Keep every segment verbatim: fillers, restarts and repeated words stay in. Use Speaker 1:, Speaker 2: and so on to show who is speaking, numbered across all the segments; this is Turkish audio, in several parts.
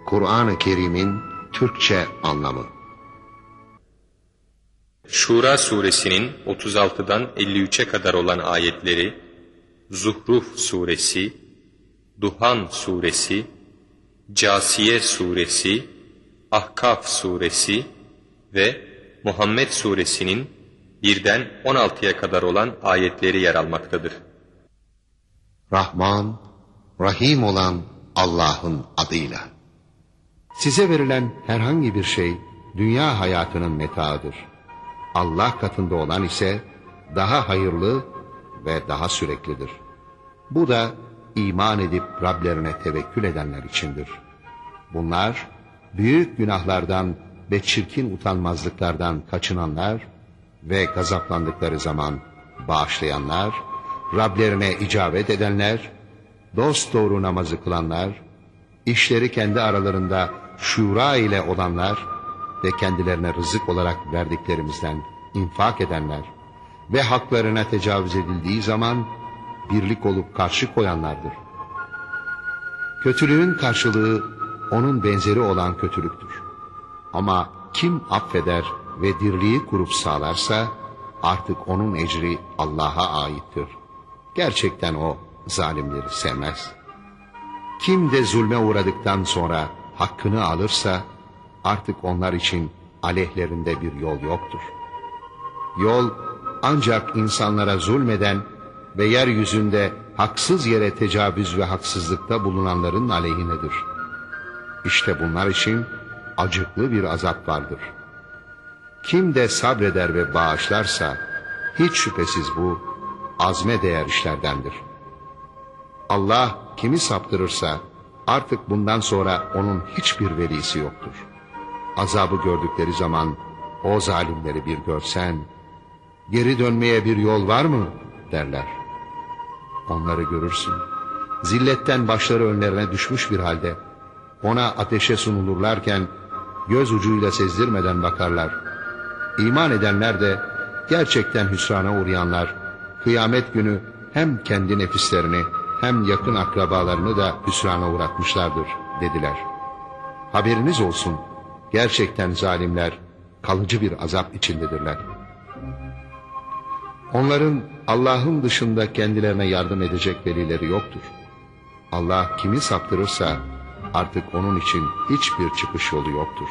Speaker 1: Kur'an-ı Kerim'in Türkçe anlamı.
Speaker 2: Şura suresinin otuz altıdan elli üçe kadar olan ayetleri, Zuhruf suresi, Duhan suresi, Câsiye suresi, Ahkaf suresi ve Muhammed suresinin birden on altıya kadar olan ayetleri yer almaktadır.
Speaker 1: Rahman, Rahim olan Allah'ın adıyla. Size verilen herhangi bir şey dünya hayatının metaıdır. Allah katında olan ise daha hayırlı ve daha süreklidir. Bu da iman edip Rablerine tevekkül edenler içindir. Bunlar büyük günahlardan ve çirkin utanmazlıklardan kaçınanlar ve gazaplandıkları zaman bağışlayanlar, Rablerine icabet edenler, dosdoğru namazı kılanlar, işleri kendi aralarında şura ile olanlar ve kendilerine rızık olarak verdiklerimizden infak edenler ve haklarına tecavüz edildiği zaman birlik olup karşı koyanlardır. Kötülüğün karşılığı onun benzeri olan kötülüktür. Ama kim affeder ve dirliği kurup sağlarsa artık onun ecri Allah'a aittir. Gerçekten o zalimleri sevmez. Kim de zulme uğradıktan sonra hakkını alırsa artık onlar için aleyhlerinde bir yol yoktur. Yol ancak insanlara zulmeden ve yeryüzünde haksız yere tecavüz ve haksızlıkta bulunanların aleyhinedir. İşte bunlar için acıklı bir azap vardır. Kim de sabreder ve bağışlarsa hiç şüphesiz bu azme değer işlerdendir. Allah kimi saptırırsa artık bundan sonra onun hiçbir velisi yoktur. Azabı gördükleri zaman o zalimleri bir görsen, geri dönmeye bir yol var mı derler. Onları görürsün. Zilletten başları önlerine düşmüş bir halde ona ateşe sunulurlarken göz ucuyla sezdirmeden bakarlar. İman edenler de gerçekten hüsrana uğrayanlar kıyamet günü hem kendi nefislerini hem yakın akrabalarını da hüsrana uğratmışlardır dediler. Haberiniz olsun, gerçekten zalimler kalıcı bir azap içindedirler. Onların Allah'ın dışında kendilerine yardım edecek velileri yoktur. Allah kimi saptırırsa artık onun için hiçbir çıkış yolu yoktur.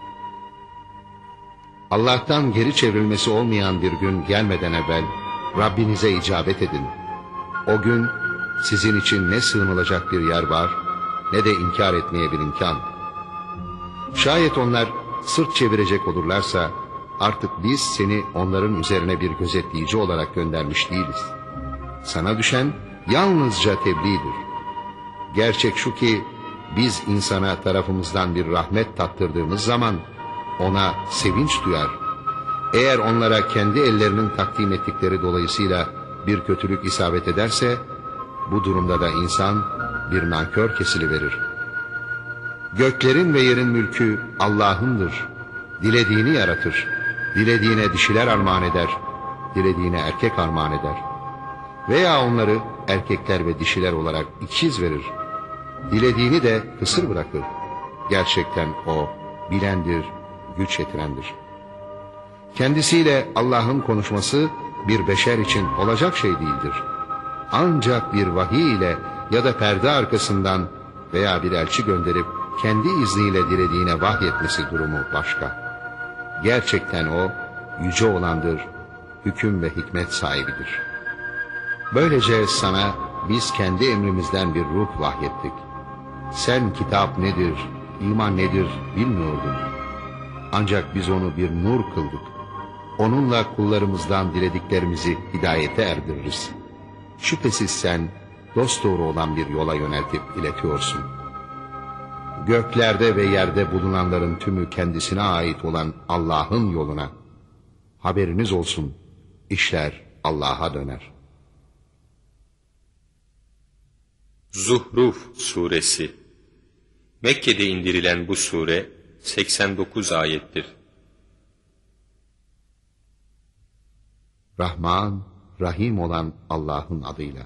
Speaker 1: Allah'tan geri çevrilmesi olmayan bir gün gelmeden evvel Rabbinize icabet edin. O gün sizin için ne sığınılacak bir yer var ne de inkar etmeye bir imkan. Şayet onlar sırt çevirecek olurlarsa artık biz seni onların üzerine bir gözetleyici olarak göndermiş değiliz. Sana düşen yalnızca tebliğdir. Gerçek şu ki biz insana tarafımızdan bir rahmet tattırdığımız zaman ona sevinç duyar. Eğer onlara kendi ellerinin takdim ettikleri dolayısıyla bir kötülük isabet ederse bu durumda da insan bir nankör kesiliverir. Göklerin ve yerin mülkü Allah'ındır. Dilediğini yaratır. Dilediğine dişiler armağan eder. Dilediğine erkek armağan eder. Veya onları erkekler ve dişiler olarak ikiz verir. Dilediğini de kısır bırakır. Gerçekten o bilendir, güç yetirendir. Kendisiyle Allah'ın konuşması bir beşer için olacak şey değildir. Ancak bir vahiy ile ya da perde arkasından veya bir elçi gönderip kendi izniyle dilediğine vahyetmesi durumu başka. Gerçekten o yüce olandır, hüküm ve hikmet sahibidir. Böylece sana biz kendi emrimizden bir ruh vahyettik. Sen kitap nedir, iman nedir bilmiyordun. Ancak biz onu bir nur kıldık. Onunla kullarımızdan dilediklerimizi hidayete erdiririz. Şüphesiz sen dosdoğru olan bir yola yöneltip iletiyorsun. Göklerde ve yerde bulunanların tümü kendisine ait olan Allah'ın yoluna. Haberiniz olsun, işler Allah'a döner.
Speaker 2: Zuhruf suresi. Mekke'de indirilen bu sure seksen dokuz ayettir.
Speaker 1: Rahman, Rahim olan Allah'ın adıyla.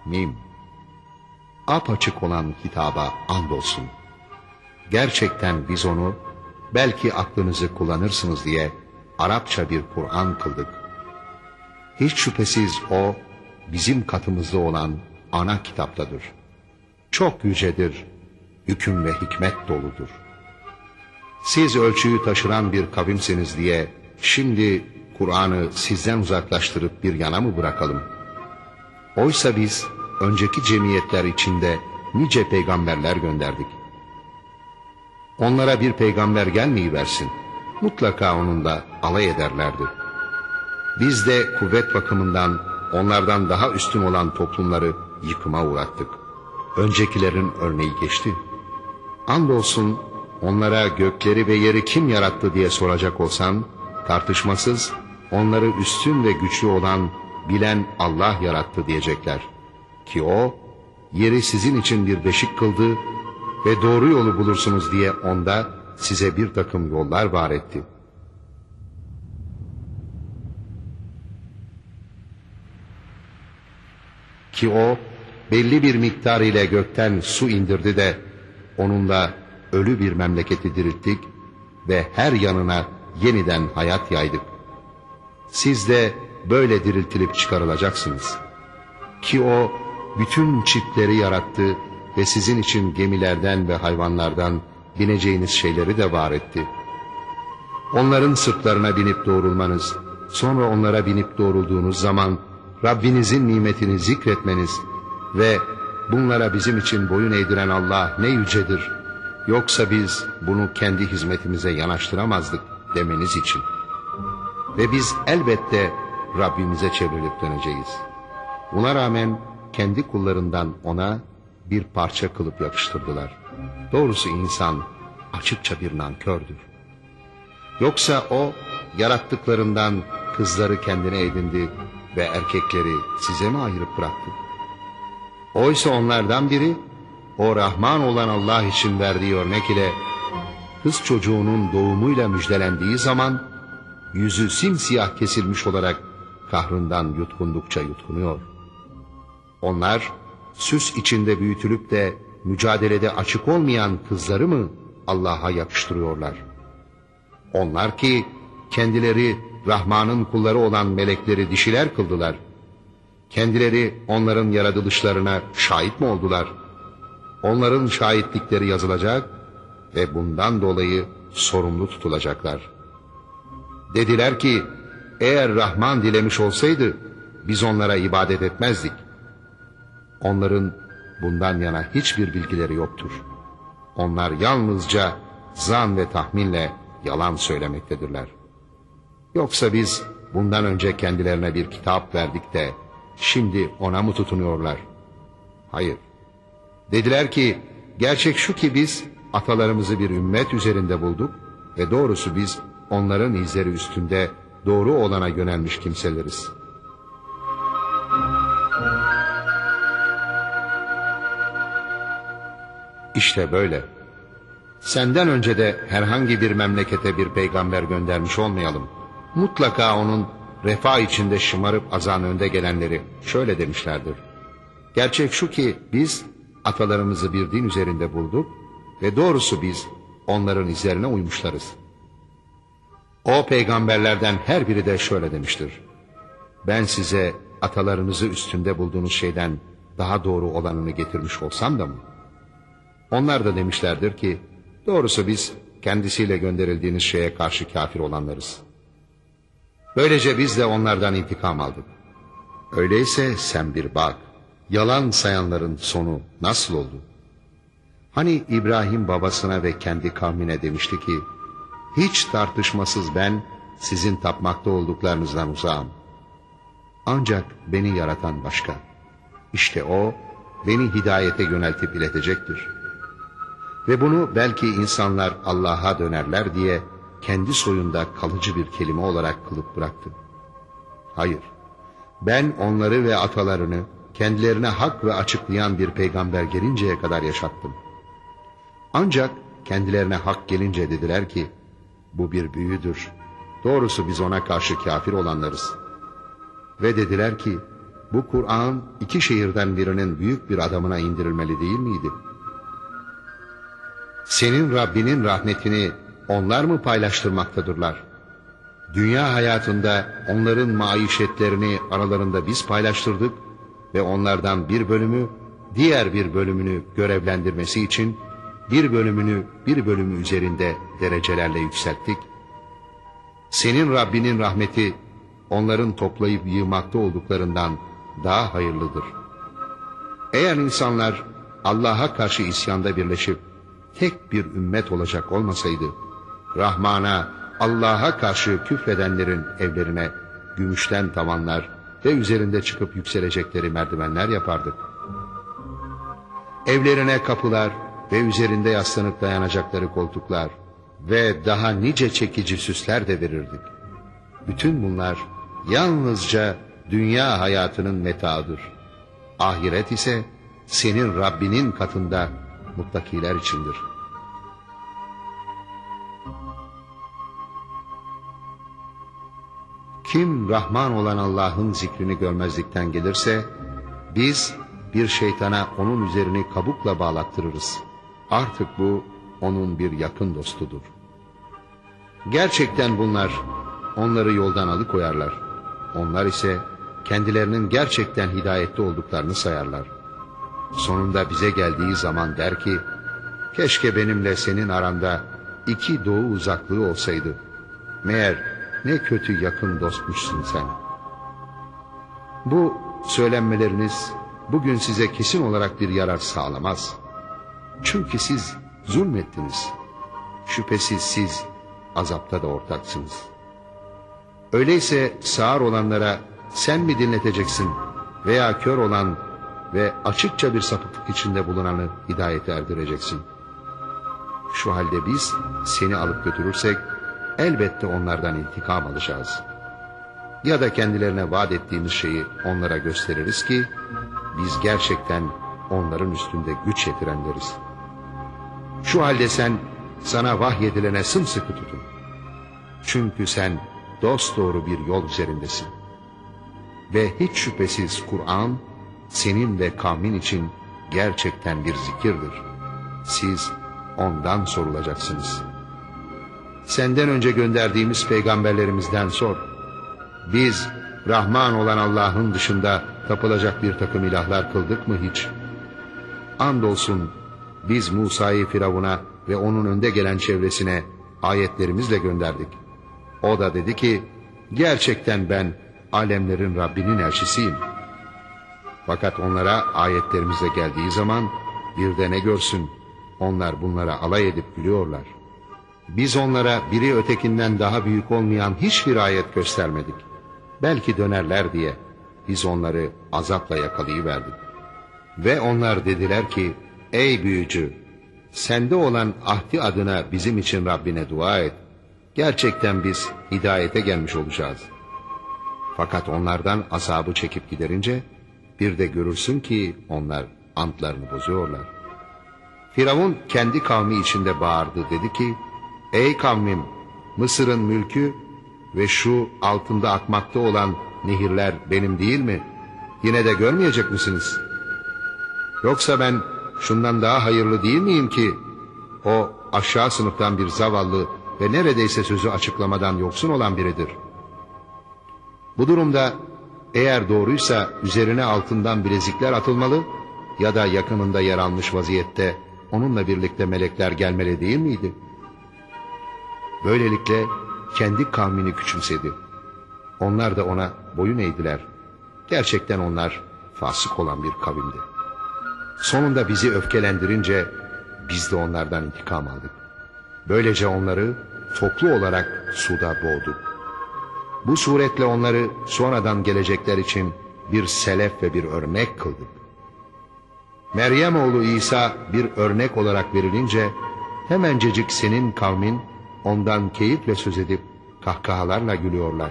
Speaker 1: Mim. Apaçık olan kitaba andolsun. Gerçekten biz onu belki aklınızı kullanırsınız diye Arapça bir Kur'an kıldık. Hiç şüphesiz o bizim katımızda olan ana kitaptadır. Çok yücedir, hüküm ve hikmet doludur. Siz ölçüyü taşıran bir kavimsiniz diye şimdi Kur'an'ı sizden uzaklaştırıp bir yana mı bırakalım? Oysa biz önceki cemiyetler içinde nice peygamberler gönderdik. Onlara bir peygamber gelmeyiversin, mutlaka onunla alay ederlerdi. Biz de kuvvet bakımından onlardan daha üstün olan toplumları yıkıma uğrattık. Öncekilerin örneği geçti. Andolsun onlara gökleri ve yeri kim yarattı diye soracak olsan, tartışmasız onları üstün ve güçlü olan, bilen Allah yarattı diyecekler. Ki o, yeri sizin için bir beşik kıldı ve doğru yolu bulursunuz diye onda size bir takım yollar var etti. Ki o, belli bir miktar ile gökten su indirdi de, onunla ölü bir memleketi dirilttik ve her yanına yeniden hayat yaydık. Siz de böyle diriltilip çıkarılacaksınız. Ki o, bütün çiftleri yarattı ve sizin için gemilerden ve hayvanlardan bineceğiniz şeyleri de var etti. Onların sırtlarına binip doğrulmanız, sonra onlara binip doğrulduğunuz zaman Rabbinizin nimetini zikretmeniz ve bunlara bizim için boyun eğdiren Allah ne yücedir, yoksa biz bunu kendi hizmetimize yanaştıramazdık demeniz için. Ve biz elbette Rabbimize çevrilip döneceğiz. Buna rağmen kendi kullarından ona bir parça kılıp yakıştırdılar. Doğrusu insan açıkça bir nankördür. Yoksa o yarattıklarından kızları kendine edindi ve erkekleri size mi ayırıp bıraktı? Oysa onlardan biri o Rahman olan Allah için verdiği örnek ile kız çocuğunun doğumuyla müjdelendiği zaman yüzü simsiyah kesilmiş olarak kahrından yutkundukça yutkunuyor. Onlar süs içinde büyütülüp de mücadelede açık olmayan kızları mı Allah'a yakıştırıyorlar? Onlar ki kendileri Rahman'ın kulları olan melekleri dişiler kıldılar. Kendileri onların yaratılışlarına şahit mi oldular? Onların şahitlikleri yazılacak ve bundan dolayı sorumlu tutulacaklar. Dediler ki, eğer Rahman dilemiş olsaydı biz onlara ibadet etmezdik. Onların bundan yana hiçbir bilgileri yoktur. Onlar yalnızca zan ve tahminle yalan söylemektedirler. Yoksa biz bundan önce kendilerine bir kitap verdik de şimdi ona mı tutunuyorlar? Hayır. Dediler ki, gerçek şu ki biz atalarımızı bir ümmet üzerinde bulduk ve doğrusu biz onların izleri üstünde doğru olana yönelmiş kimseleriz. İşte böyle. Senden önce de herhangi bir memlekete bir peygamber göndermiş olmayalım. Mutlaka onun refah içinde şımarıp azan önde gelenleri şöyle demişlerdir. Gerçek şu ki biz atalarımızı bir din üzerinde bulduk ve doğrusu biz onların izlerine uymuşlarız. O peygamberlerden her biri de şöyle demiştir. Ben size atalarınızı üstünde bulduğunuz şeyden daha doğru olanını getirmiş olsam da mı? Onlar da demişlerdir ki, doğrusu biz kendisiyle gönderildiğiniz şeye karşı kafir olanlarız. Böylece biz de onlardan intikam aldık. Öyleyse sen bir bak, yalan sayanların sonu nasıl oldu? Hani İbrahim babasına ve kendi kavmine demişti ki, hiç tartışmasız ben sizin tapmakta olduklarınızdan uzağım. Ancak beni yaratan başka. İşte o beni hidayete yöneltip iletecektir. Ve bunu belki insanlar Allah'a dönerler diye kendi soyunda kalıcı bir kelime olarak kılıp bıraktı. Hayır, ben onları ve atalarını kendilerine hak ve açıklayan bir peygamber gelinceye kadar yaşattım. Ancak kendilerine hak gelince dediler ki, bu bir büyüdür. Doğrusu biz ona karşı kafir olanlarız. Ve dediler ki, bu Kur'an iki şehirden birinin büyük bir adamına indirilmeli değil miydi? Senin Rabbinin rahmetini onlar mı paylaştırmaktadırlar? Dünya hayatında onların maişetlerini aralarında biz paylaştırdık ve onlardan bir bölümü diğer bir bölümünü görevlendirmesi için bir bölümünü bir bölümü üzerinde derecelerle yükselttik. Senin Rabbinin rahmeti onların toplayıp yığmakta olduklarından daha hayırlıdır. Eğer insanlar Allah'a karşı isyanda birleşip tek bir ümmet olacak olmasaydı, Rahman'a, Allah'a karşı küfredenlerin evlerine gümüşten tavanlar ve üzerinde çıkıp yükselecekleri merdivenler yapardık. Evlerine kapılar ve üzerinde yaslanıp dayanacakları koltuklar ve daha nice çekici süsler de verirdik. Bütün bunlar yalnızca dünya hayatının metaıdır. Ahiret ise senin Rabbinin katında muttakiler içindir. Kim Rahman olan Allah'ın zikrini görmezlikten gelirse, biz bir şeytana onun üzerini kabukla bağlattırırız. Artık bu onun bir yakın dostudur. Gerçekten bunlar onları yoldan alıkoyarlar. Onlar ise kendilerinin gerçekten hidayette olduklarını sayarlar. Sonunda bize geldiği zaman der ki, keşke benimle senin aranda iki doğu uzaklığı olsaydı. Meğer ne kötü yakın dostmuşsun sen. Bu söylenmeleriniz bugün size kesin olarak bir yarar sağlamaz. Çünkü siz zulmettiniz. Şüphesiz siz azapta da ortaksınız. Öyleyse sağır olanlara sen mi dinleteceksin veya kör olan ve açıkça bir sapıklık içinde bulunanı hidayete erdireceksin? Şu halde biz seni alıp götürürsek elbette onlardan intikam alacağız. Ya da kendilerine vaat ettiğimiz şeyi onlara gösteririz ki biz gerçekten onların üstünde güç yetirenleriz. Şu halde sen sana vahyedilene sımsıkı tutun. Çünkü sen dosdoğru bir yol üzerindesin. Ve hiç şüphesiz Kur'an senin ve kavmin için gerçekten bir zikirdir. Siz ondan sorulacaksınız. Senden önce gönderdiğimiz peygamberlerimizden sor. Biz Rahman olan Allah'ın dışında tapılacak bir takım ilahlar kıldık mı hiç? Andolsun biz Musa'yı Firavun'a ve onun önde gelen çevresine ayetlerimizle gönderdik. O da dedi ki, gerçekten ben alemlerin Rabbinin elçisiyim. Fakat onlara ayetlerimize geldiği zaman bir de ne görsün, onlar bunlara alay edip gülüyorlar. Biz onlara biri ötekinden daha büyük olmayan hiçbir ayet göstermedik. Belki dönerler diye biz onları azapla yakalayıverdik. Ve onlar dediler ki, ey büyücü, sende olan ahdi adına bizim için Rabbine dua et. Gerçekten biz hidayete gelmiş olacağız. Fakat onlardan azabı çekip giderince bir de görürsün ki onlar antlarını bozuyorlar. Firavun kendi kavmi içinde bağırdı, dedi ki, ey kavmim, Mısır'ın mülkü ve şu altında akmakta olan nehirler benim değil mi? Yine de görmeyecek misiniz? Yoksa ben şundan daha hayırlı değil miyim ki o aşağı sınıftan bir zavallı ve neredeyse sözü açıklamadan yoksun olan biridir. Bu durumda eğer doğruysa üzerine altından bilezikler atılmalı ya da yakınında yer almış vaziyette onunla birlikte melekler gelmeli değil miydi? Böylelikle kendi kavmini küçümsedi. Onlar da ona boyun eğdiler. Gerçekten onlar fasık olan bir kavimdi. Sonunda bizi öfkelendirince biz de onlardan intikam aldık. Böylece onları toplu olarak suda boğduk. Bu suretle onları sonradan gelecekler için bir selef ve bir örnek kıldık. Meryem oğlu İsa bir örnek olarak verilince hemencecik senin kavmin ondan keyifle söz edip kahkahalarla gülüyorlar.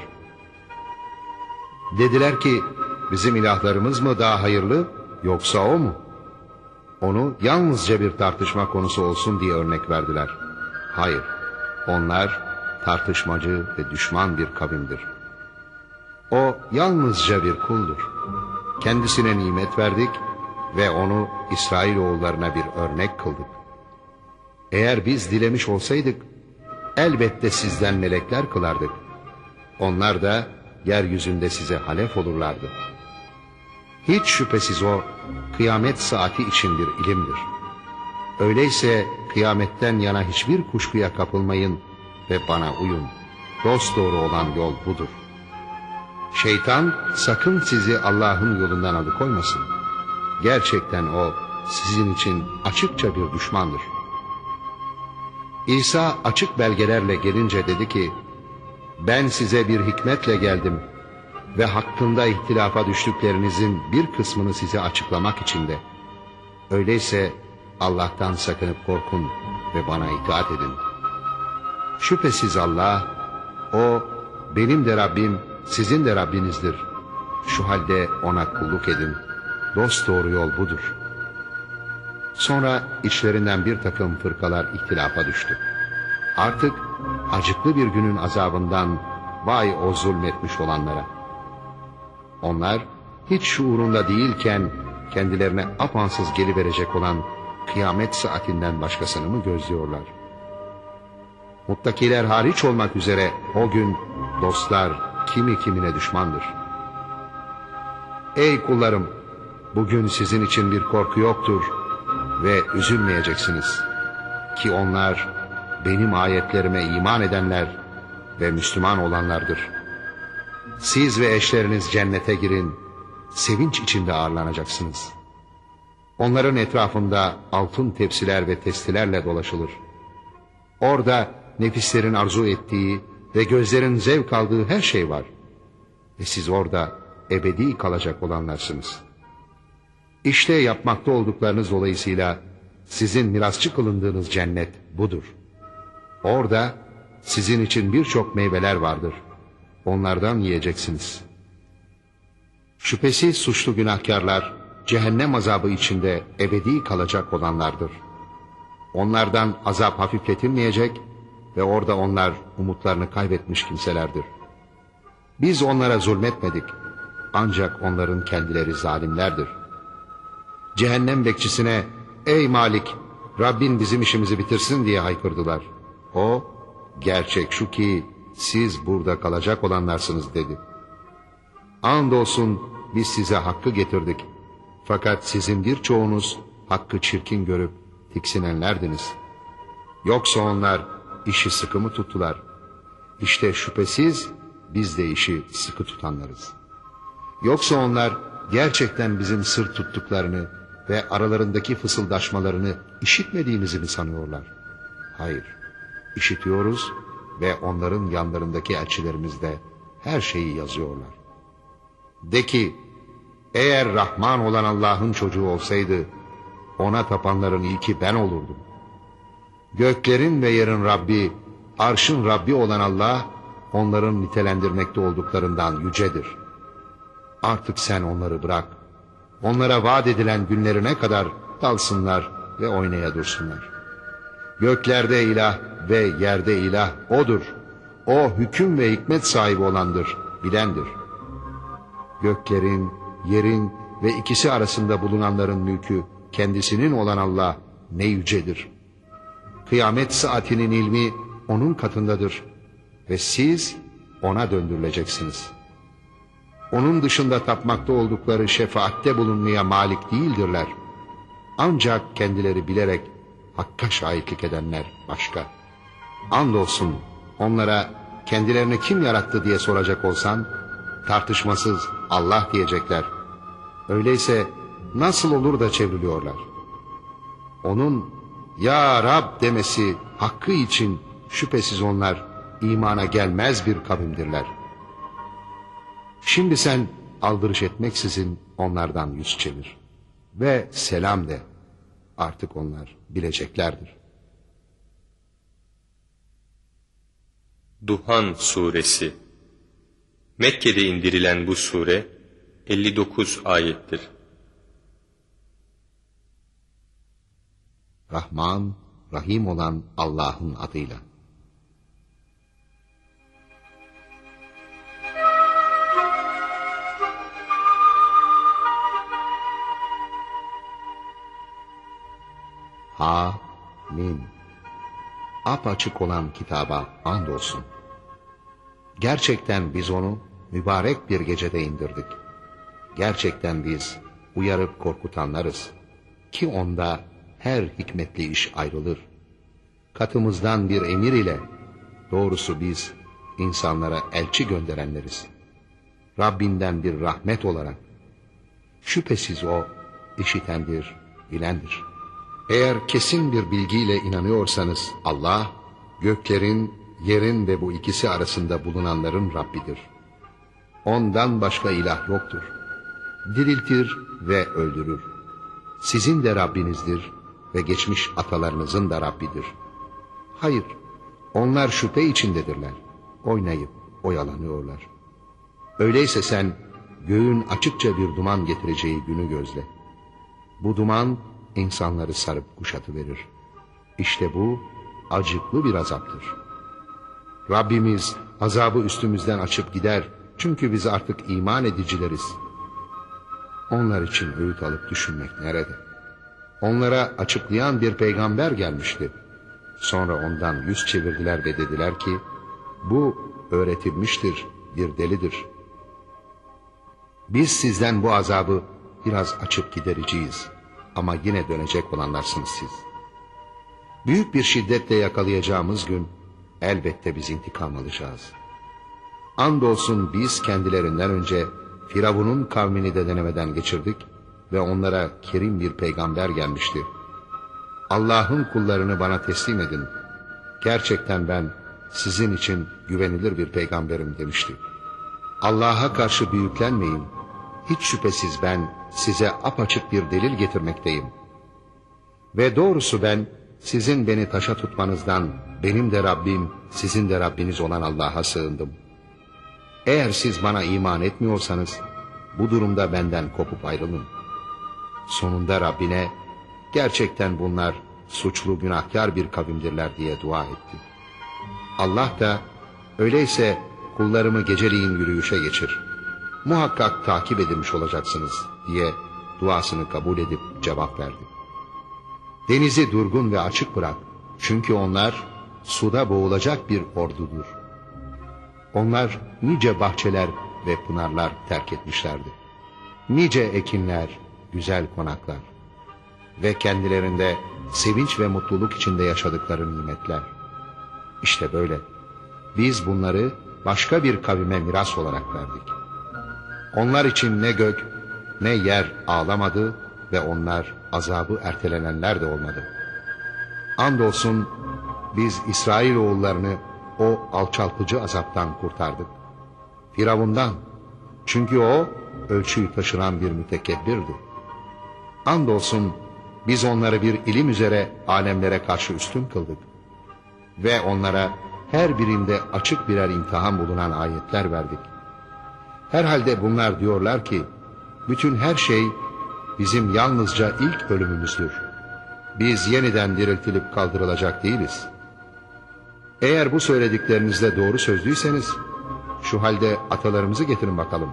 Speaker 1: Dediler ki, bizim ilahlarımız mı daha hayırlı yoksa o mu? Onu yalnızca bir tartışma konusu olsun diye örnek verdiler. Hayır, onlar tartışmacı ve düşman bir kavimdir. O yalnızca bir kuldur. kendisine nimet verdik ve onu İsrailoğullarına bir örnek kıldık. Eğer biz dilemiş olsaydık, elbette sizden melekler kılardık. Onlar da yeryüzünde size halef olurlardı. Hiç şüphesiz o, kıyamet saati için bir ilimdir. Öyleyse kıyametten yana hiçbir kuşkuya kapılmayın ve bana uyun. Dosdoğru olan yol budur. Şeytan sakın sizi Allah'ın yolundan alıkoymasın. Gerçekten o sizin için açıkça bir düşmandır. İsa açık belgelerle gelince dedi ki, ben size bir hikmetle geldim ve hakkında ihtilafa düştüklerinizin bir kısmını size açıklamak için de. Öyleyse Allah'tan sakınıp korkun ve bana itaat edin. Şüphesiz Allah, o benim de Rabbim, sizin de Rabbinizdir. Şu halde ona kulluk edin. Dosdoğru yol budur. Sonra içlerinden bir takım fırkalar ihtilafa düştü. Artık acıklı bir günün azabından vay o zulmetmiş olanlara. Onlar hiç şuurunda değilken kendilerine apansız geliverecek olan kıyamet saatinden başkasını mı gözlüyorlar? Muttakiler hariç olmak üzere o gün dostlar kimi kimine düşmandır. Ey kullarım! Bugün sizin için bir korku yoktur ve üzülmeyeceksiniz. Ki onlar benim ayetlerime iman edenler ve Müslüman olanlardır. Siz ve eşleriniz cennete girin, sevinç içinde ağırlanacaksınız. Onların etrafında altın tepsiler ve testilerle dolaşılır. Orada nefislerin arzu ettiği ve gözlerin zevk aldığı her şey var. Ve siz orada ebedi kalacak olanlarsınız. İşte yapmakta olduklarınız dolayısıyla sizin mirasçı kılındığınız cennet budur. Orada sizin için birçok meyveler vardır. Onlardan yiyeceksiniz. Şüphesiz suçlu günahkarlar cehennem azabı içinde ebedi kalacak olanlardır. Onlardan azap hafifletilmeyecek ve orada onlar umutlarını kaybetmiş kimselerdir. Biz onlara zulmetmedik, ancak onların kendileri zalimlerdir. Cehennem bekçisine, ey Malik, Rabbin bizim işimizi bitirsin diye haykırdılar. O, gerçek şu ki siz burada kalacak olanlarsınız dedi. Andolsun biz size hakkı getirdik. Fakat sizin birçoğunuz hakkı çirkin görüp tiksinenlerdiniz. Yoksa onlar işi sıkı mı tuttular? İşte şüphesiz biz de işi sıkı tutanlarız. Yoksa onlar gerçekten bizim sır tuttuklarını ve aralarındaki fısıldaşmalarını işitmediğimizi mi sanıyorlar? Hayır, işitiyoruz ve onların yanlarındaki elçilerimiz de her şeyi yazıyorlar. De ki, eğer Rahman olan Allah'ın çocuğu olsaydı, ona tapanların ilki ben olurdum. Göklerin ve yerin Rabbi, arşın Rabbi olan Allah, onların nitelendirmekte olduklarından yücedir. Artık sen onları bırak. Onlara vaat edilen günlerine kadar dalsınlar ve oynaya dursunlar. Göklerde ilah ve yerde ilah O'dur. O hüküm ve hikmet sahibi olandır, bilendir. Göklerin, yerin ve ikisi arasında bulunanların mülkü kendisinin olan Allah ne yücedir. Kıyamet saatinin ilmi onun katındadır ve siz ona döndürüleceksiniz. Onun dışında tapmakta oldukları şefaatte bulunmaya malik değildirler. Ancak kendileri bilerek hakka şahitlik edenler başka. Andolsun onlara kendilerini kim yarattı diye soracak olsan, tartışmasız Allah diyecekler. Öyleyse nasıl olur da çevriliyorlar? Onun ya Rab demesi hakkı için şüphesiz onlar imana gelmez bir kavimdirler. Şimdi sen aldırış etmeksizin onlardan yüz çevir ve selam de. Artık onlar bileceklerdir.
Speaker 2: Duhan Suresi. Mekke'de indirilen bu sure elli dokuz ayettir.
Speaker 1: Rahman, Rahim olan Allah'ın adıyla. apaçık olan kitaba andolsun. Gerçekten biz onu mübarek bir gecede indirdik. Gerçekten biz uyarıp korkutanlarız ki onda her hikmetli iş ayrılır. Katımızdan bir emir ile doğrusu biz insanlara elçi gönderenleriz. Rabbinden bir rahmet olarak. Şüphesiz o işitendir, bilendir. Eğer kesin bir bilgiyle inanıyorsanız Allah, göklerin, yerin ve bu ikisi arasında bulunanların Rabbidir. Ondan başka ilah yoktur. Diriltir ve öldürür. Sizin de Rabbinizdir ve geçmiş atalarınızın da Rabbidir. Hayır, onlar şüphe içindedirler. Oynayıp oyalanıyorlar. Öyleyse sen göğün açıkça bir duman getireceği günü gözle. Bu duman insanları sarıp kuşatıverir. İşte bu acıklı bir azaptır. Rabbimiz azabı üstümüzden açıp gider. Çünkü biz artık iman edicileriz. Onlar için öğüt alıp düşünmek nerede? Onlara açıklayan bir peygamber gelmişti. Sonra ondan yüz çevirdiler ve dediler ki, bu öğretilmiştir, bir delidir. Biz sizden bu azabı biraz açıp gidereceğiz. Ama yine dönecek olanlarsınız siz. Büyük bir şiddetle yakalayacağımız gün elbette biz intikam alacağız. Andolsun biz kendilerinden önce Firavun'un kavmini de denemeden geçirdik ve onlara kerim bir peygamber gelmişti. Allah'ın kullarını bana teslim edin. Gerçekten ben sizin için güvenilir bir peygamberim demişti. Allah'a karşı büyüklenmeyin. Hiç şüphesiz ben size apaçık bir delil getirmekteyim. Ve doğrusu ben sizin beni taşa tutmanızdan benim de Rabbim, sizin de Rabbiniz olan Allah'a sığındım. Eğer siz bana iman etmiyorsanız bu durumda benden kopup ayrılın. Sonunda Rabbine gerçekten bunlar suçlu günahkar bir kavimdirler diye dua etti. Allah da öyleyse kullarımı geceliğin yürüyüşe geçir. Muhakkak takip edilmiş olacaksınız diye duasını kabul edip cevap verdi. Denizi durgun ve açık bırak. Çünkü onlar suda boğulacak bir ordudur. Onlar nice bahçeler ve pınarlar terk etmişlerdi. Nice ekinler, güzel konaklar ve kendilerinde sevinç ve mutluluk içinde yaşadıkları nimetler. İşte böyle. Biz bunları başka bir kavime miras olarak verdik. Onlar için ne gök ne yer ağlamadı ve onlar azabı ertelenenler de olmadı. Andolsun biz İsrailoğullarını o alçaltıcı azaptan kurtardık. Firavundan, çünkü o ölçüyü taşıran bir mütekebbirdi. Andolsun biz onları bir ilim üzere alemlere karşı üstün kıldık. Ve onlara her birinde açık birer imtihan bulunan ayetler verdik. Herhalde bunlar diyorlar ki, bütün her şey bizim yalnızca ilk ölümümüzdür. Biz yeniden diriltilip kaldırılacak değiliz. Eğer bu söylediklerinizde doğru sözlüyseniz, şu halde atalarımızı getirin bakalım.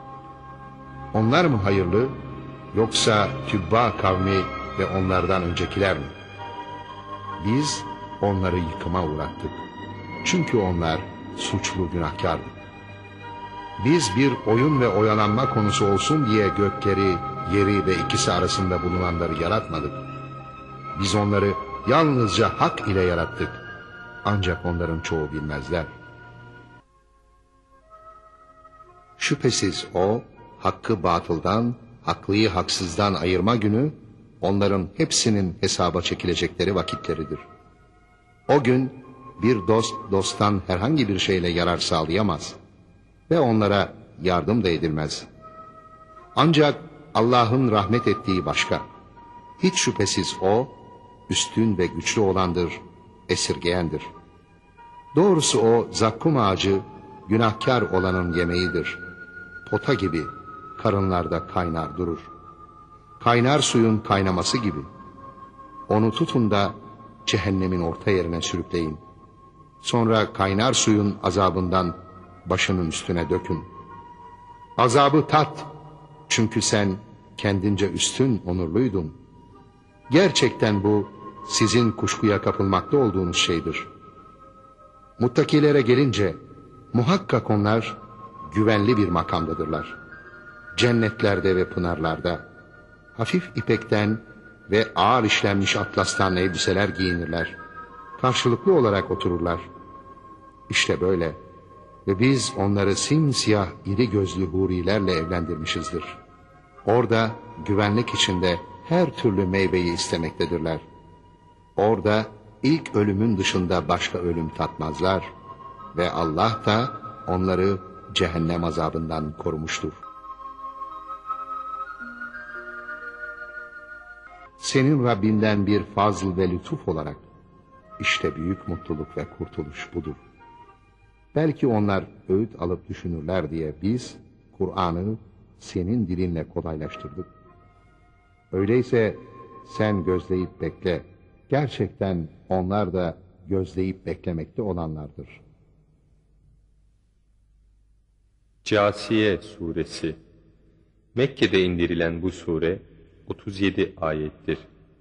Speaker 1: Onlar mı hayırlı, yoksa Tübba kavmi ve onlardan öncekiler mi? Biz onları yıkıma uğrattık. Çünkü onlar suçlu günahkardı. Biz bir oyun ve oyalanma konusu olsun diye gökleri, yeri ve ikisi arasında bulunanları yaratmadık. Biz onları yalnızca hak ile yarattık. Ancak onların çoğu bilmezler. Şüphesiz o, hakkı batıldan, haklıyı haksızdan ayırma günü, onların hepsinin hesaba çekilecekleri vakitleridir. O gün bir dost dosttan herhangi bir şeyle yarar sağlayamaz ve onlara yardım da edilmez. Ancak Allah'ın rahmet ettiği başka. Hiç şüphesiz o, üstün ve güçlü olandır, esirgeyendir. Doğrusu o zakkum ağacı, günahkar olanın yemeğidir. Pota gibi karınlarda kaynar durur. Kaynar suyun kaynaması gibi. Onu tutun da cehennemin orta yerine sürükleyin. Sonra kaynar suyun azabından başının üstüne dökün. Azabı tat, çünkü sen kendince üstün, onurluydun. Gerçekten bu sizin kuşkuya kapılmakta olduğunuz şeydir. Muttakilere gelince muhakkak onlar güvenli bir makamdadırlar. Cennetlerde ve pınarlarda hafif ipekten ve ağır işlenmiş atlastan elbiseler giyinirler. Karşılıklı olarak otururlar. İşte böyle. Ve biz onları simsiyah iri gözlü hurilerle evlendirmişizdir. Orada güvenlik içinde her türlü meyveyi istemektedirler. Orada ilk ölümün dışında başka ölüm tatmazlar. Ve Allah da onları cehennem azabından korumuştur. Senin Rabbinden bir fazl ve lütuf olarak, işte büyük mutluluk ve kurtuluş budur. Belki onlar öğüt alıp düşünürler diye biz Kur'an'ı senin dilinle kolaylaştırdık. Öyleyse sen gözleyip bekle. Gerçekten onlar da gözleyip beklemekte olanlardır.
Speaker 2: Câsiye Suresi. Mekke'de indirilen bu sure otuz yedi ayettir.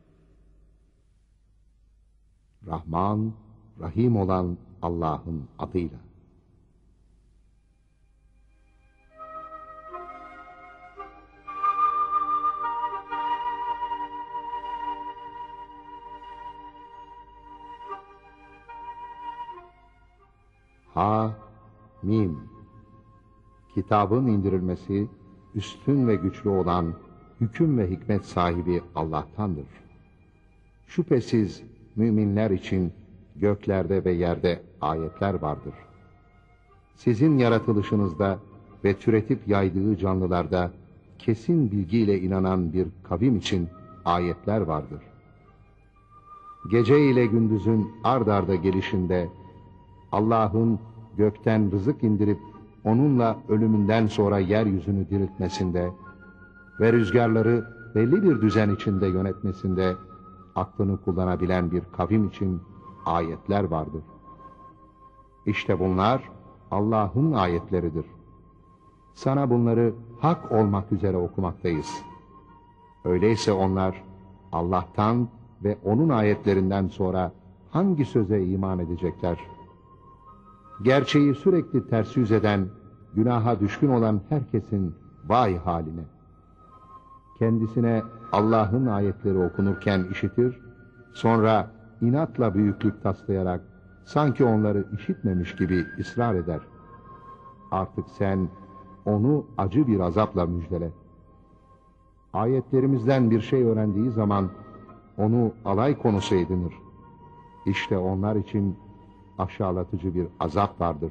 Speaker 1: Rahman, Rahim olan Allah'ın adıyla. Ha, Mim. Kitabın indirilmesi, üstün ve güçlü olan, hüküm ve hikmet sahibi Allah'tandır. Şüphesiz müminler için göklerde ve yerde ayetler vardır. Sizin yaratılışınızda ve türetip yaydığı canlılarda kesin bilgiyle inanan bir kavim için ayetler vardır. Gece ile gündüzün ard arda gelişinde, Allah'ın gökten rızık indirip onunla ölümünden sonra yeryüzünü diriltmesinde ve rüzgarları belli bir düzen içinde yönetmesinde aklını kullanabilen bir kavim için ayetler vardır. İşte bunlar Allah'ın ayetleridir. Sana bunları hak olmak üzere okumaktayız. Öyleyse onlar Allah'tan ve onun ayetlerinden sonra hangi söze iman edecekler? Gerçeği sürekli ters yüz eden, günaha düşkün olan herkesin vay haline. Kendisine Allah'ın ayetleri okunurken işitir, sonra inatla büyüklük taslayarak sanki onları işitmemiş gibi ısrar eder. Artık sen onu acı bir azapla müjdele. Ayetlerimizden bir şey öğrendiği zaman onu alay konusu edinir. İşte onlar için aşağılatıcı bir azap vardır.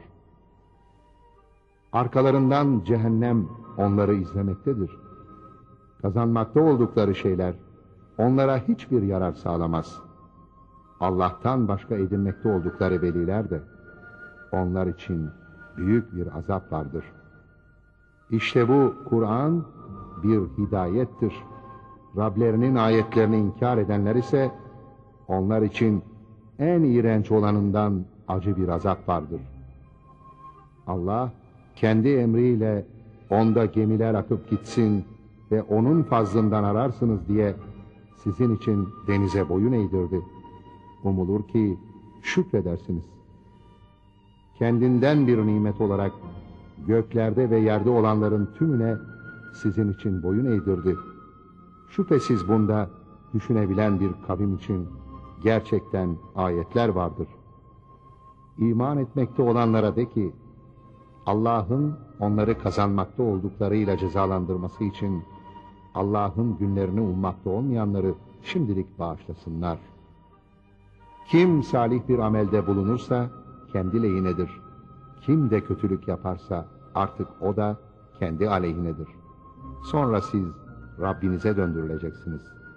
Speaker 1: Arkalarından cehennem onları izlemektedir. Kazanmakta oldukları şeyler onlara hiçbir yarar sağlamaz. Allah'tan başka edinmekte oldukları veliler de onlar için büyük bir azap vardır. İşte bu Kur'an bir hidayettir. Rablerinin ayetlerini inkar edenler ise onlar için en iğrenç olanından acı bir azap vardır. Allah kendi emriyle onda gemiler akıp gitsin ve onun fazlından ararsınız diye sizin için denize boyun eğdirdi. Umulur ki şükredersiniz. Kendinden bir nimet olarak göklerde ve yerde olanların tümüne sizin için boyun eğdirdi. Şüphesiz bunda düşünebilen bir kavim için gerçekten ayetler vardır. İman etmekte olanlara de ki, Allah'ın onları kazanmakta olduklarıyla cezalandırması için Allah'ın günlerini ummakta olmayanları şimdilik bağışlasınlar. Kim salih bir amelde bulunursa kendi lehinedir. Kim de kötülük yaparsa artık o da kendi aleyhinedir. Sonra siz Rabbinize döndürüleceksiniz.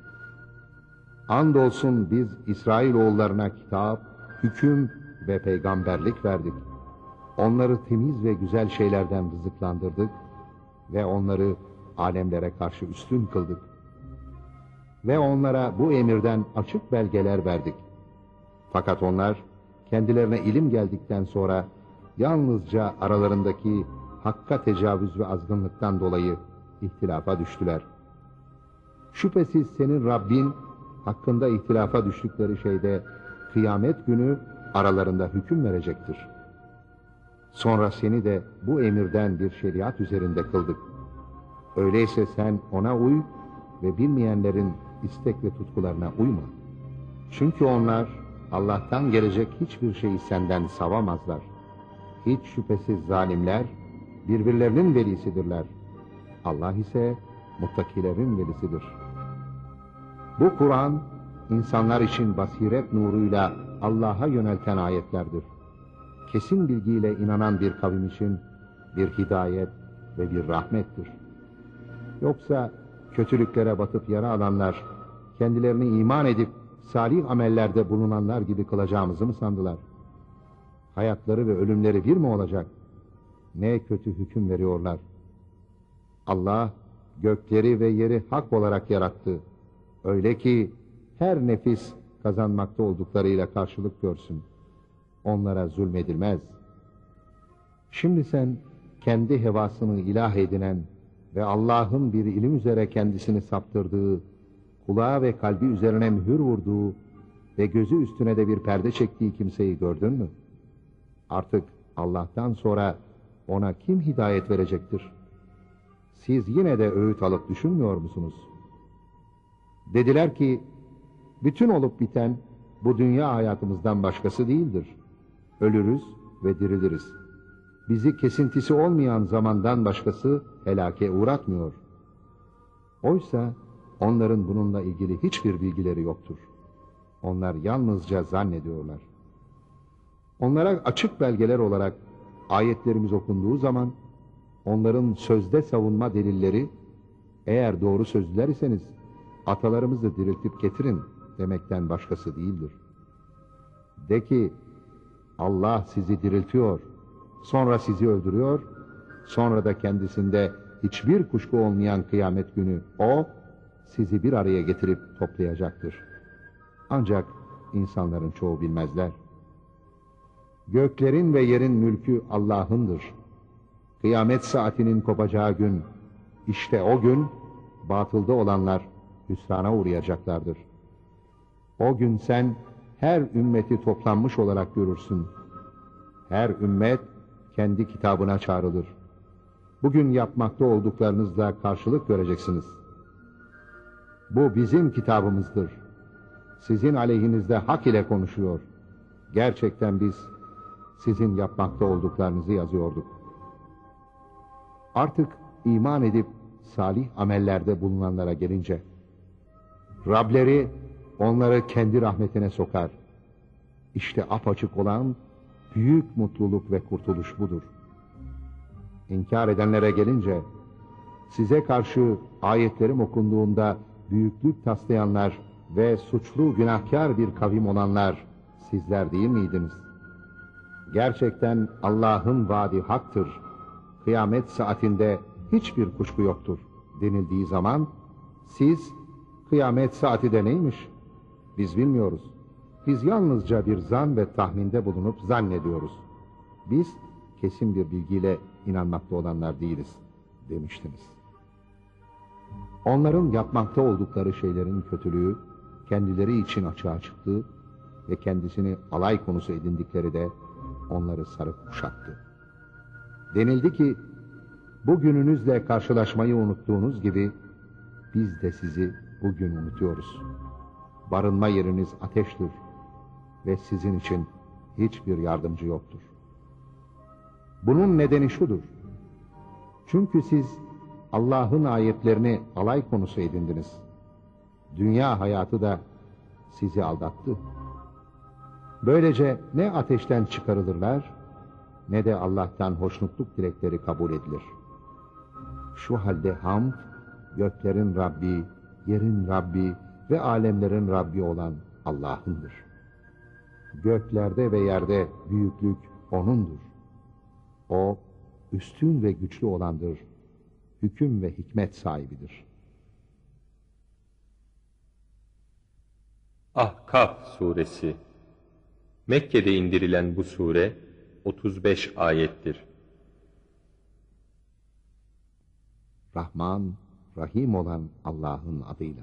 Speaker 1: Andolsun biz İsrailoğullarına kitap, hüküm ve peygamberlik verdik. Onları temiz ve güzel şeylerden rızıklandırdık ve onları alemlere karşı üstün kıldık. Ve onlara bu emirden açık belgeler verdik. Fakat onlar kendilerine ilim geldikten sonra yalnızca aralarındaki hakka tecavüz ve azgınlıktan dolayı ihtilafa düştüler. Şüphesiz senin Rabbin hakkında ihtilafa düştükleri şeyde kıyamet günü aralarında hüküm verecektir. Sonra seni de bu emirden bir şeriat üzerinde kıldık. Öyleyse sen ona uy ve bilmeyenlerin istek ve tutkularına uyma. Çünkü onlar Allah'tan gelecek hiçbir şeyi senden savamazlar. Hiç şüphesiz zalimler birbirlerinin velisidirler. Allah ise muttakilerin velisidir. Bu Kur'an insanlar için basiret nuruyla Allah'a yönelten ayetlerdir. Kesin bilgiyle inanan bir kavim için bir hidayet ve bir rahmettir. Yoksa kötülüklere batıp yara alanlar, kendilerini iman edip salih amellerde bulunanlar gibi kılacağımızı mı sandılar? Hayatları ve ölümleri bir mi olacak? Ne kötü hüküm veriyorlar. Allah gökleri ve yeri hak olarak yarattı. Öyle ki her nefis kazanmakta olduklarıyla karşılık görsün. Onlara zulmedilmez. Şimdi sen kendi hevasını ilah edinen ve Allah'ın bir ilim üzere kendisini saptırdığı, kulağı ve kalbi üzerine mühür vurduğu ve gözü üstüne de bir perde çektiği kimseyi gördün mü? Artık Allah'tan sonra ona kim hidayet verecektir? Siz yine de öğüt alıp düşünmüyor musunuz? Dediler ki, bütün olup biten bu dünya hayatımızdan başkası değildir. Ölürüz ve diriliriz. Bizi kesintisi olmayan zamandan başkası helake uğratmıyor. Oysa onların bununla ilgili hiçbir bilgileri yoktur. Onlar yalnızca zannediyorlar. Onlara açık belgeler olarak ayetlerimiz okunduğu zaman onların sözde savunma delilleri, eğer doğru sözlüler iseniz atalarımızı diriltip getirin demekten başkası değildir. De ki, Allah sizi diriltiyor, sonra sizi öldürüyor, sonra da kendisinde hiçbir kuşku olmayan kıyamet günü O, sizi bir araya getirip toplayacaktır. Ancak insanların çoğu bilmezler. Göklerin ve yerin mülkü Allah'ındır. Kıyamet saatinin kopacağı gün, işte o gün batılda olanlar hüsrana uğrayacaklardır. O gün sen her ümmeti toplanmış olarak görürsün. Her ümmet kendi kitabına çağrılır. Bugün yapmakta olduklarınızla karşılık göreceksiniz. Bu bizim kitabımızdır. Sizin aleyhinizde hak ile konuşuyor. Gerçekten biz sizin yapmakta olduklarınızı yazıyorduk. Artık iman edip salih amellerde bulunanlara gelince, Rableri onları kendi rahmetine sokar. İşte apaçık olan büyük mutluluk ve kurtuluş budur. İnkar edenlere gelince, size karşı ayetlerim okunduğunda büyüklük taslayanlar ve suçlu günahkar bir kavim olanlar sizler değil miydiniz? Gerçekten Allah'ın vaadi haktır. Kıyamet saatinde hiçbir kuşku yoktur denildiği zaman, siz kıyamet saati de neymiş? Biz bilmiyoruz. Biz yalnızca bir zan ve tahminde bulunup zannediyoruz. Biz kesin bir bilgiyle inanmakta olanlar değiliz demiştiniz. Onların yapmakta oldukları şeylerin kötülüğü kendileri için açığa çıktı ve kendisini alay konusu edindikleri de onları sarıp kuşattı. Denildi ki, bugününüzle karşılaşmayı unuttuğunuz gibi biz de sizi bugün unutuyoruz. Barınma yeriniz ateştir ve sizin için hiçbir yardımcı yoktur. Bunun nedeni şudur. Çünkü siz Allah'ın ayetlerini alay konusu edindiniz. Dünya hayatı da sizi aldattı. Böylece ne ateşten çıkarılırlar, ne de Allah'tan hoşnutluk dilekleri kabul edilir. Şu halde hamd, göklerin Rabbi, yerin Rabbi ve alemlerin Rabbi olan Allah'ındır. Göklerde ve yerde büyüklük O'nundur. O, üstün ve güçlü olandır, hüküm ve hikmet sahibidir.
Speaker 2: Ahkaf Suresi. Mekke'de indirilen bu sure otuz beş ayettir.
Speaker 1: Rahman, Rahim olan Allah'ın adıyla.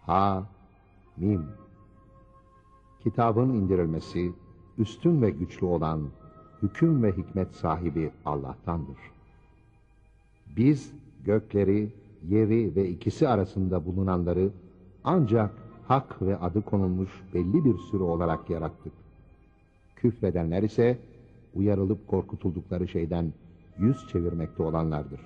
Speaker 1: Ha, Mim. Kitabın indirilmesi, üstün ve güçlü olan, hüküm ve hikmet sahibi Allah'tandır. Biz gökleri, yeri ve ikisi arasında bulunanları ancak hak ve adı konulmuş belli bir sürü olarak yarattık. Küfredenler ise uyarılıp korkutuldukları şeyden yüz çevirmekte olanlardır.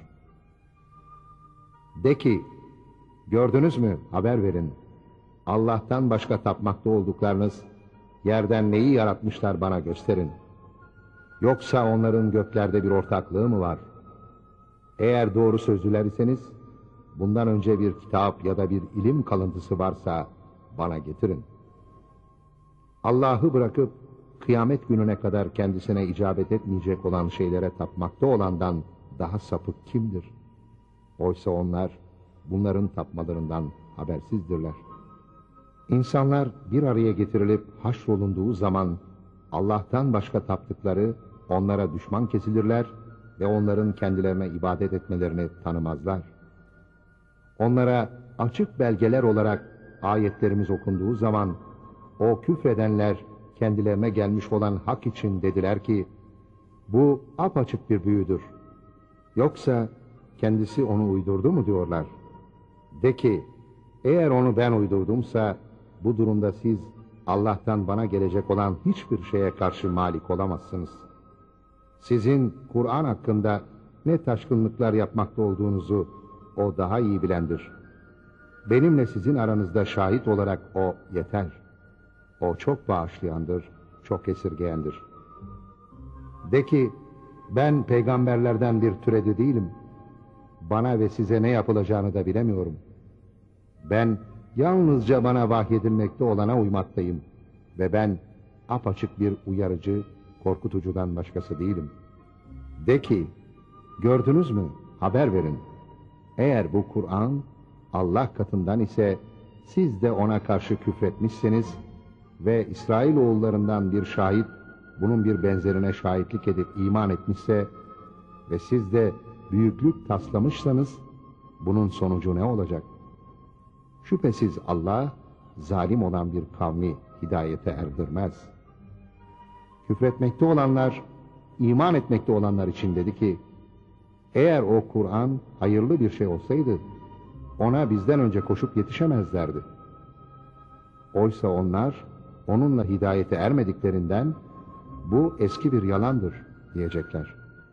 Speaker 1: De ki, gördünüz mü, haber verin. Allah'tan başka tapmakta olduklarınız, yerden neyi yaratmışlar bana gösterin. Yoksa onların göklerde bir ortaklığı mı var? Eğer doğru sözlüler iseniz, bundan önce bir kitap ya da bir ilim kalıntısı varsa bana getirin. Allah'ı bırakıp kıyamet gününe kadar kendisine icabet etmeyecek olan şeylere tapmakta olandan daha sapık kimdir? Oysa onlar bunların tapmalarından habersizdirler. İnsanlar bir araya getirilip haşrolunduğu zaman Allah'tan başka taptıkları onlara düşman kesilirler ve onların kendilerine ibadet etmelerini tanımazlar. Onlara açık belgeler olarak ayetlerimiz okunduğu zaman o küfredenler kendilerine gelmiş olan hak için dediler ki, bu apaçık bir büyüdür. Yoksa kendisi onu uydurdu mu diyorlar. De ki, eğer onu ben uydurdumsa bu durumda siz Allah'tan bana gelecek olan hiçbir şeye karşı malik olamazsınız. Sizin Kur'an hakkında ne taşkınlıklar yapmakta olduğunuzu o daha iyi bilendir. Benimle sizin aranızda şahit olarak o yeter. O çok bağışlayandır, çok esirgeyendir. De ki, ben peygamberlerden bir türedi değilim. Bana ve size ne yapılacağını da bilemiyorum. Ben yalnızca bana vahyedilmekte olana uymaktayım. Ve ben apaçık bir uyarıcı, korkutucudan başkası değilim. De ki, gördünüz mü, haber verin. Eğer bu Kur'an Allah katından ise siz de ona karşı küfretmişseniz ve İsrailoğullarından bir şahit bunun bir benzerine şahitlik edip iman etmişse ve siz de büyüklük taslamışsanız bunun sonucu ne olacak? Şüphesiz Allah zalim olan bir kavmi hidayete erdirmez. Küfretmekte olanlar iman etmekte olanlar için dedi ki, eğer o Kur'an hayırlı bir şey olsaydı ona bizden önce koşup yetişemezlerdi. Oysa onlar onunla hidayete ermediklerinden bu eski bir yalandır diyecekler.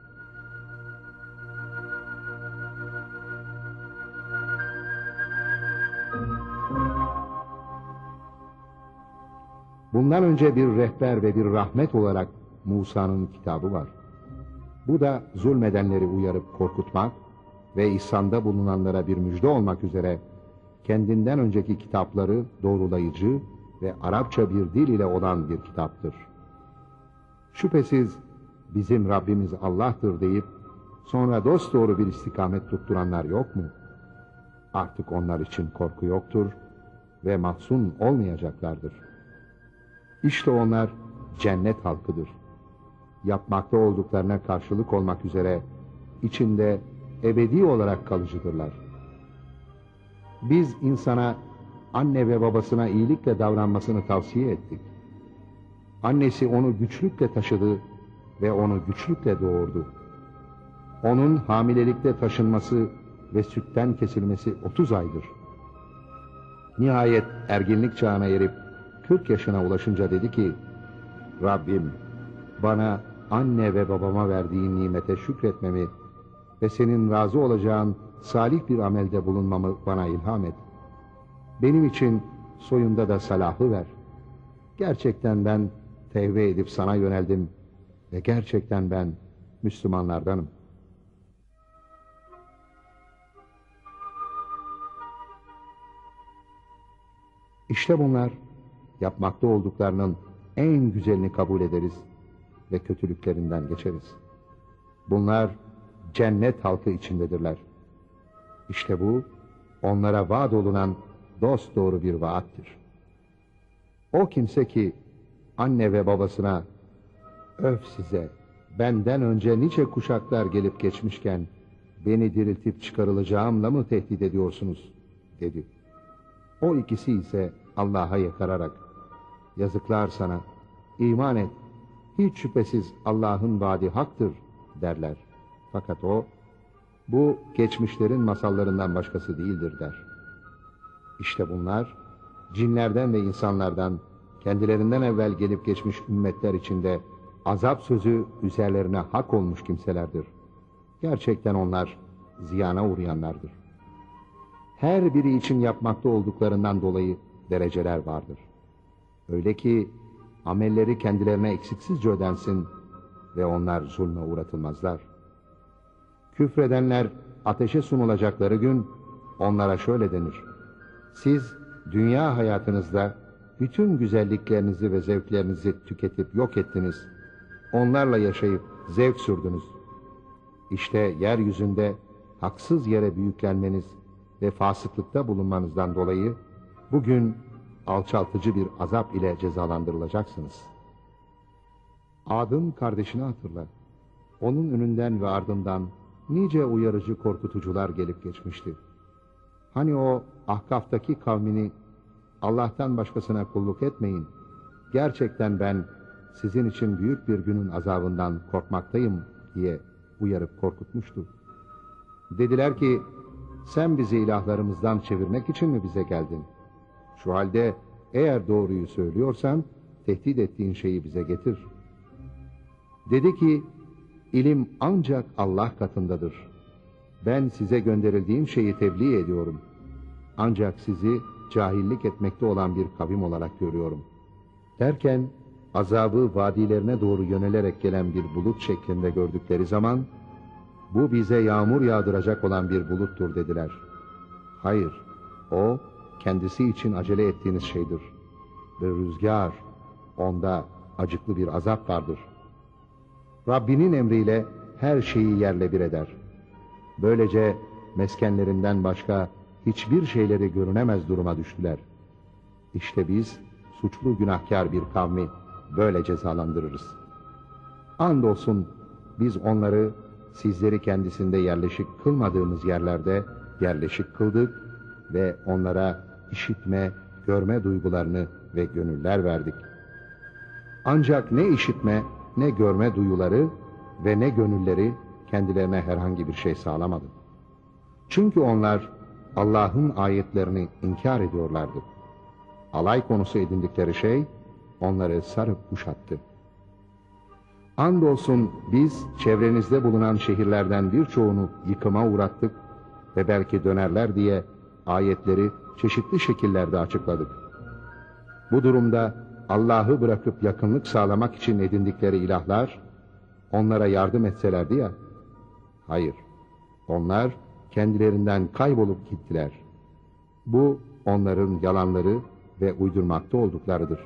Speaker 1: Bundan önce bir rehber ve bir rahmet olarak Musa'nın kitabı var. Bu da zulmedenleri uyarıp korkutmak ve ihsanda bulunanlara bir müjde olmak üzere kendinden önceki kitapları doğrulayıcı ve Arapça bir dil ile olan bir kitaptır. Şüphesiz bizim Rabbimiz Allah'tır deyip sonra dosdoğru bir istikamet tutturanlar yok mu? Artık onlar için korku yoktur ve mahzun olmayacaklardır. İşte onlar cennet halkıdır. Yapmakta olduklarına karşılık olmak üzere içinde ebedi olarak kalıcıdırlar. Biz insana anne ve babasına iyilikle davranmasını tavsiye ettik. Annesi onu güçlükle taşıdı ve onu güçlükle doğurdu. Onun hamilelikte taşınması ve sütten kesilmesi otuz aydır. Nihayet erginlik çağına erip kırk yaşına ulaşınca dedi ki, Rabbim bana anne ve babama verdiğin nimete şükretmemi ve senin razı olacağın salih bir amelde bulunmamı bana ilham et. Benim için soyunda da salahı ver. Gerçekten ben tevbe edip sana yöneldim ve gerçekten ben Müslümanlardanım. İşte bunlar yapmakta olduklarının en güzelini kabul ederiz ve kötülüklerinden geçeriz. Bunlar cennet halkı içindedirler. İşte bu onlara vaat olunan dosdoğru bir vaattir. O kimse ki anne ve babasına öf size benden önce nice kuşaklar gelip geçmişken beni diriltip çıkarılacağımla mı tehdit ediyorsunuz dedi. O ikisi ise Allah'a yakararak, yazıklar sana, iman et, hiç şüphesiz Allah'ın vaadi haktır derler. Fakat o, bu geçmişlerin masallarından başkası değildir der. İşte bunlar, cinlerden ve insanlardan, kendilerinden evvel gelip geçmiş ümmetler içinde azap sözü üzerlerine hak olmuş kimselerdir. Gerçekten onlar ziyana uğrayanlardır. Her biri için yapmakta olduklarından dolayı dereceler vardır. Öyle ki amelleri kendilerine eksiksizce ödensin ve onlar zulme uğratılmazlar. Küfredenler ateşe sunulacakları gün onlara şöyle denir: siz dünya hayatınızda bütün güzelliklerinizi ve zevklerinizi tüketip yok ettiniz. Onlarla yaşayıp zevk sürdünüz. İşte yeryüzünde haksız yere büyüklenmeniz ve fasıklıkta bulunmanızdan dolayı bugün alçaltıcı bir azap ile cezalandırılacaksınız. Ad'ın kardeşini hatırla. Onun önünden ve ardından nice uyarıcı korkutucular gelip geçmişti. Hani o Ahkaf'taki kavmini Allah'tan başkasına kulluk etmeyin, gerçekten ben sizin için büyük bir günün azabından korkmaktayım diye uyarıp korkutmuştu. Dediler ki, sen bizi ilahlarımızdan çevirmek için mi bize geldin? Şu halde eğer doğruyu söylüyorsan tehdit ettiğin şeyi bize getir. Dedi ki, ilim ancak Allah katındadır. Ben size gönderildiğim şeyi tebliğ ediyorum. Ancak sizi cahillik etmekte olan bir kavim olarak görüyorum. Derken azabı vadilerine doğru yönelerek gelen bir bulut şeklinde gördükleri zaman, bu bize yağmur yağdıracak olan bir buluttur dediler. Hayır, o kendisi için acele ettiğiniz şeydir. Ve rüzgar, onda acıklı bir azap vardır. Rabbinin emriyle her şeyi yerle bir eder. Böylece meskenlerinden başka hiçbir şeyleri görünemez duruma düştüler. İşte biz suçlu günahkar bir kavmi böyle cezalandırırız. Andolsun biz onları sizleri kendisinde yerleşik kılmadığımız yerlerde yerleşik kıldık ve onlara işitme, görme duygularını ve gönüller verdik. Ancak ne işitme, ne görme duyuları ve ne gönülleri kendilerine herhangi bir şey sağlamadı. Çünkü onlar Allah'ın ayetlerini inkar ediyorlardı. Alay konusu edindikleri şey onları sarıp kuşattı. Andolsun biz çevrenizde bulunan şehirlerden birçoğunu yıkıma uğrattık ve belki dönerler diye ayetleri çeşitli şekillerde açıkladık. Bu durumda Allah'ı bırakıp yakınlık sağlamak için edindikleri ilahlar onlara yardım etselerdi ya. Hayır, onlar kendilerinden kaybolup gittiler. Bu onların yalanları ve uydurmakta olduklarıdır.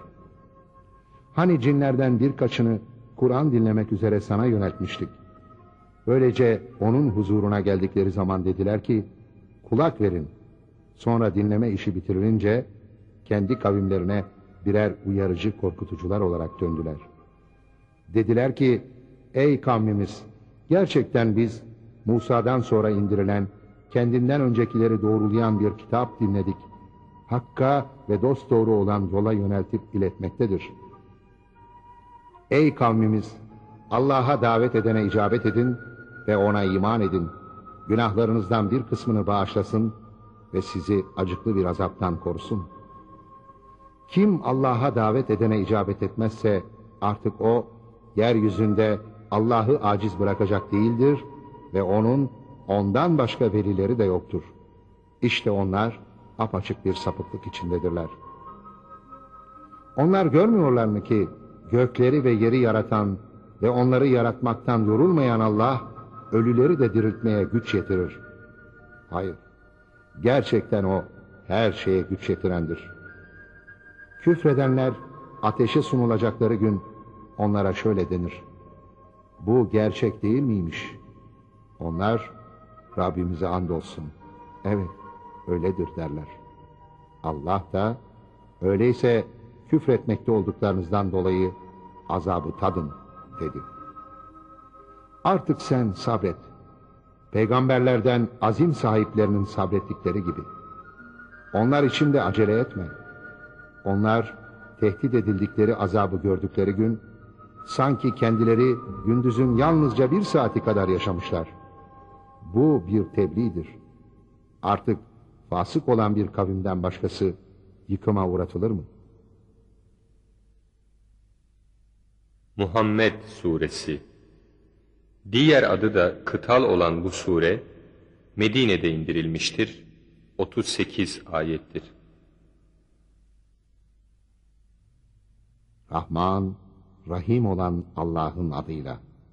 Speaker 1: Hani cinlerden birkaçını Kur'an dinlemek üzere sana yöneltmiştik. Böylece onun huzuruna geldikleri zaman dediler ki, kulak verin. Sonra dinleme işi bitirilince kendi kavimlerine birer uyarıcı korkutucular olarak döndüler. Dediler ki, ey kavmimiz, gerçekten biz Musa'dan sonra indirilen, kendinden öncekileri doğrulayan bir kitap dinledik. Hakka ve dosdoğru olan yola yöneltip iletmektedir. Ey kavmimiz! Allah'a davet edene icabet edin ve ona iman edin. Günahlarınızdan bir kısmını bağışlasın ve sizi acıklı bir azaptan korusun. Kim Allah'a davet edene icabet etmezse artık o, yeryüzünde Allah'ı aciz bırakacak değildir ve onun ondan başka velileri de yoktur. İşte onlar apaçık bir sapıklık içindedirler. Onlar görmüyorlar mı ki gökleri ve yeri yaratan ve onları yaratmaktan yorulmayan Allah, ölüleri de diriltmeye güç yetirir. Hayır, gerçekten o her şeye güç yetirendir. Küfredenler ateşe sunulacakları gün onlara şöyle denir: bu gerçek değil miymiş? Onlar, Rabbimize andolsun, evet öyledir derler. Allah da, öyleyse küfretmekte olduklarınızdan dolayı azabı tadın dedi. Artık sen sabret. Peygamberlerden azim sahiplerinin sabrettikleri gibi. Onlar için de acele etme. Onlar tehdit edildikleri azabı gördükleri gün, sanki kendileri gündüzün yalnızca bir saati kadar yaşamışlar. Bu bir tebliğdir. Artık fasık olan bir kavimden başkası yıkıma uğratılır mı?
Speaker 2: Muhammed Suresi. Diğer adı da Kıtal olan bu sure, Medine'de indirilmiştir. otuz sekiz ayettir.
Speaker 1: Rahman, Rahim olan Allah'ın adıyla.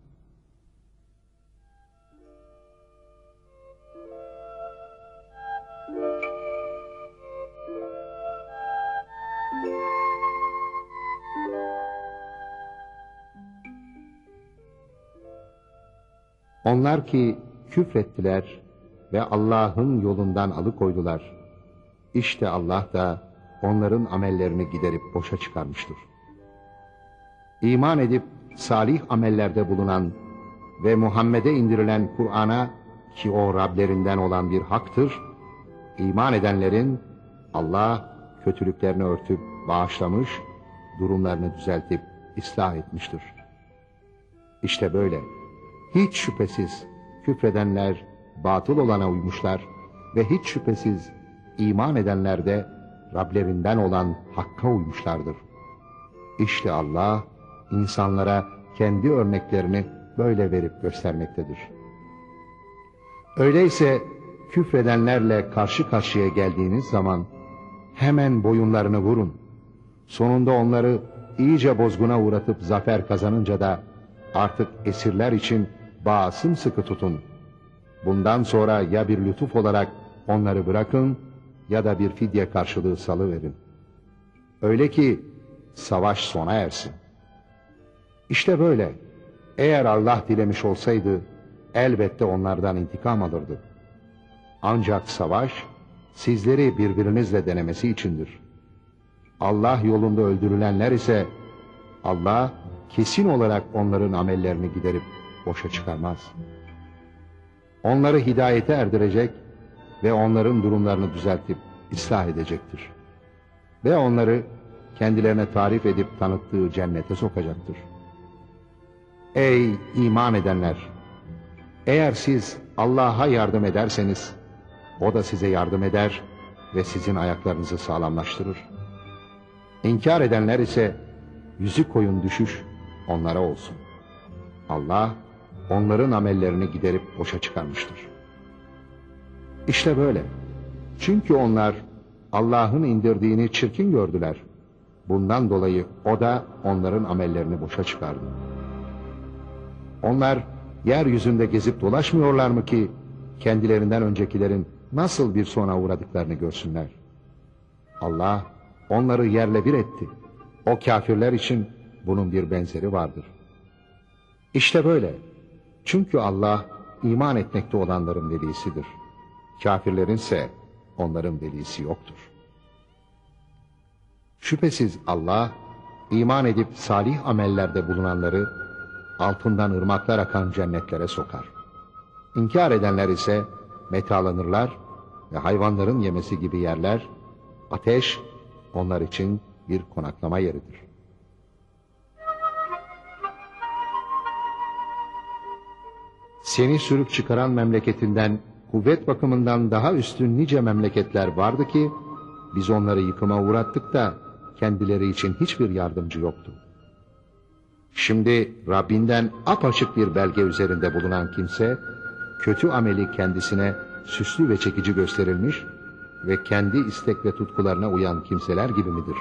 Speaker 1: Onlar ki küfrettiler ve Allah'ın yolundan alıkoydular. İşte Allah da onların amellerini giderip boşa çıkarmıştır. İman edip salih amellerde bulunan ve Muhammed'e indirilen Kur'an'a, ki o Rablerinden olan bir haktır, iman edenlerin Allah kötülüklerini örtüp bağışlamış, durumlarını düzeltip ıslah etmiştir. İşte böyle. Hiç şüphesiz küfredenler batıl olana uymuşlar ve hiç şüphesiz iman edenler de Rablerinden olan hakka uymuşlardır. İşte Allah insanlara kendi örneklerini böyle verip göstermektedir. Öyleyse küfredenlerle karşı karşıya geldiğiniz zaman hemen boyunlarını vurun. Sonunda onları iyice bozguna uğratıp zafer kazanınca da artık esirler için bağı sımsıkı tutun. Bundan sonra ya bir lütuf olarak onları bırakın ya da bir fidye karşılığı salıverin. Öyle ki savaş sona ersin. İşte böyle. Eğer Allah dilemiş olsaydı elbette onlardan intikam alırdı. Ancak savaş sizleri birbirinizle denemesi içindir. Allah yolunda öldürülenler ise Allah kesin olarak onların amellerini giderip boşa çıkarmaz. Onları hidayete erdirecek ve onların durumlarını düzeltip ıslah edecektir. Ve onları kendilerine tarif edip tanıttığı cennete sokacaktır. Ey iman edenler! Eğer siz Allah'a yardım ederseniz, O da size yardım eder ve sizin ayaklarınızı sağlamlaştırır. İnkar edenler ise yüzü koyun düşüş onlara olsun. Allah onların amellerini giderip boşa çıkarmıştır. İşte böyle. Çünkü onlar Allah'ın indirdiğini çirkin gördüler. Bundan dolayı O da onların amellerini boşa çıkardı. Onlar yeryüzünde gezip dolaşmıyorlar mı ki kendilerinden öncekilerin nasıl bir sona uğradıklarını görsünler? Allah onları yerle bir etti. O kafirler için bunun bir benzeri vardır. İşte böyle. Çünkü Allah iman etmekte olanların velisidir. Kafirlerin ise onların velisi yoktur. Şüphesiz Allah iman edip salih amellerde bulunanları altından ırmaklar akan cennetlere sokar. İnkar edenler ise metalanırlar ve hayvanların yemesi gibi yerler, ateş onlar için bir konaklama yeridir. Seni sürüp çıkaran memleketinden kuvvet bakımından daha üstün nice memleketler vardı ki biz onları yıkıma uğrattık da kendileri için hiçbir yardımcı yoktu. Şimdi Rabbinden apaçık bir belge üzerinde bulunan kimse, kötü ameli kendisine süslü ve çekici gösterilmiş ve kendi istek ve tutkularına uyan kimseler gibi midir?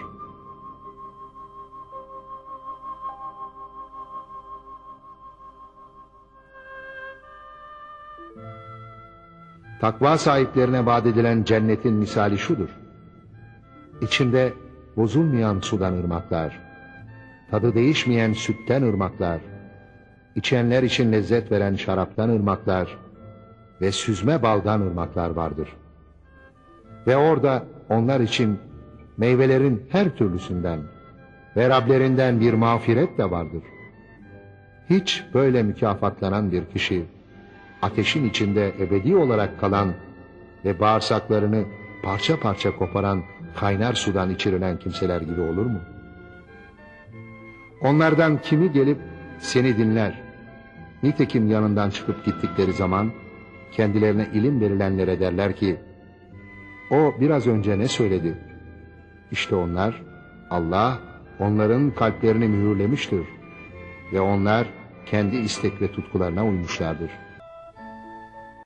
Speaker 1: Takva sahiplerine vaat edilen cennetin misali şudur. İçinde bozulmayan sudan ırmaklar, tadı değişmeyen sütten ırmaklar, içenler için lezzet veren şaraptan ırmaklar ve süzme baldan ırmaklar vardır. Ve orada onlar için meyvelerin her türlüsünden ve Rablerinden bir mağfiret de vardır. Hiç böyle mükafatlanan bir kişi, ateşin içinde ebedi olarak kalan ve bağırsaklarını parça parça koparan kaynar sudan içirilen kimseler gibi olur mu? Onlardan kimi gelip seni dinler? Nitekim yanından çıkıp gittikleri zaman kendilerine ilim verilenlere derler ki, o biraz önce ne söyledi? İşte onlar, Allah onların kalplerini mühürlemiştir ve onlar kendi istek ve tutkularına uymuşlardır.